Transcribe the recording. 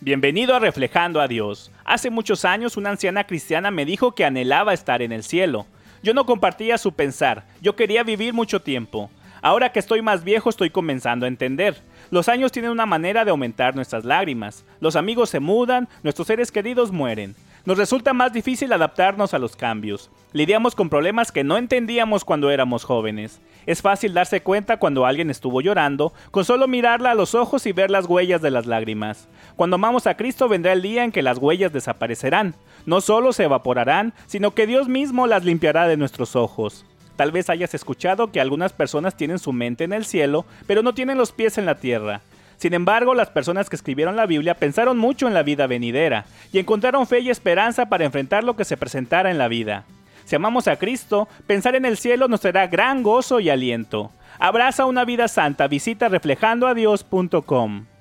Bienvenido a Reflejando a Dios. Hace muchos años una anciana cristiana me dijo que anhelaba estar en el cielo. Yo no compartía su pensar, yo quería vivir mucho tiempo. Ahora que estoy más viejo estoy comenzando a entender. Los años tienen una manera de aumentar nuestras lágrimas. Los amigos se mudan, nuestros seres queridos mueren. Nos resulta más difícil adaptarnos a los cambios. Lidiamos con problemas que no entendíamos cuando éramos jóvenes. Es fácil darse cuenta cuando alguien estuvo llorando, con solo mirarla a los ojos y ver las huellas de las lágrimas. Cuando amamos a Cristo vendrá el día en que las huellas desaparecerán. No solo se evaporarán, sino que Dios mismo las limpiará de nuestros ojos. Tal vez hayas escuchado que algunas personas tienen su mente en el cielo, pero no tienen los pies en la tierra. Sin embargo, las personas que escribieron la Biblia pensaron mucho en la vida venidera y encontraron fe y esperanza para enfrentar lo que se presentara en la vida. Si amamos a Cristo, pensar en el cielo nos dará gran gozo y aliento. Abraza una vida santa, visita reflejandoadios.com.